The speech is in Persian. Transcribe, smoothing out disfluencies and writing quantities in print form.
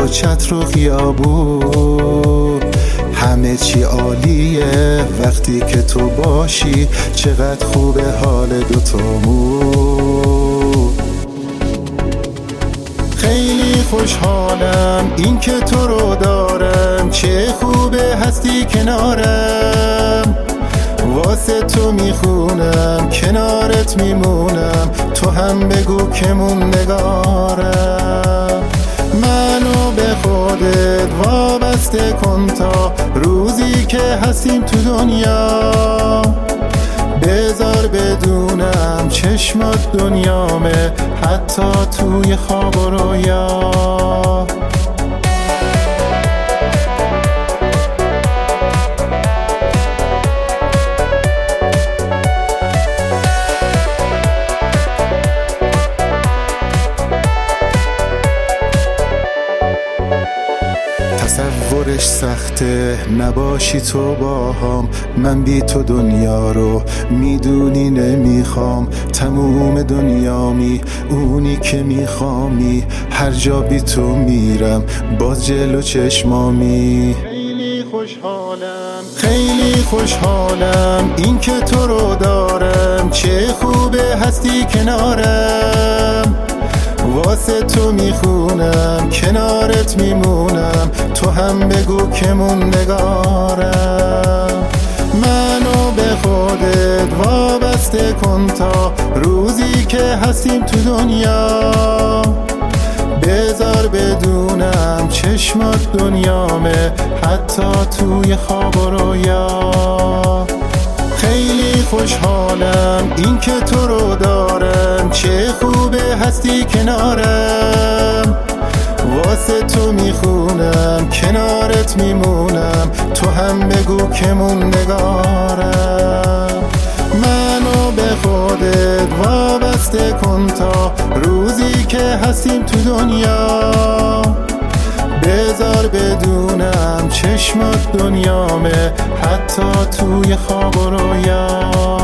چتر و خیابون همه چی عالیه وقتی که تو باشی، چقدر خوبه حال دوتامون. خیلی خوشحالم این که تو رو دارم، چه خوبه هستی کنارم، واسه تو میخونم کنارت میمونم، تو هم بگو که موندگارم. منو به خودت وابسته کن تا روزی که هستیم تو دنیا، بذار بدونم چشمات دنیامه حتی توی خواب و رویا. تصورش سخته نباشی تو باهام، من بی تو دنیا رو میدونی نمیخوام، تموم دنیامی اونی که میخوامی، هر جا بی تو میرم باز جلو چشمامی. خیلی خوشحالم این که تو رو دارم، چه خوبه هستی کنارم، واسه تو میخونم کنارت میمونم، تو هم بگو که موندگارم. منو به خودت وابسته کن تا روزی که هستیم تو دنیا، بذار بدونم چشمات دنیامه حتی توی خواب و رویا. خیلی خوشحالم این که تو رو دارم، چه خوبه هستی کنارم، واسه تو میخونم کنارت میمونم، تو هم بگو که موندگارم. منو به خودت وابسته کن تا روزی که هستیم تو دنیا، بذار بدونم چشمات دنیامه حتی توی خواب و رویا.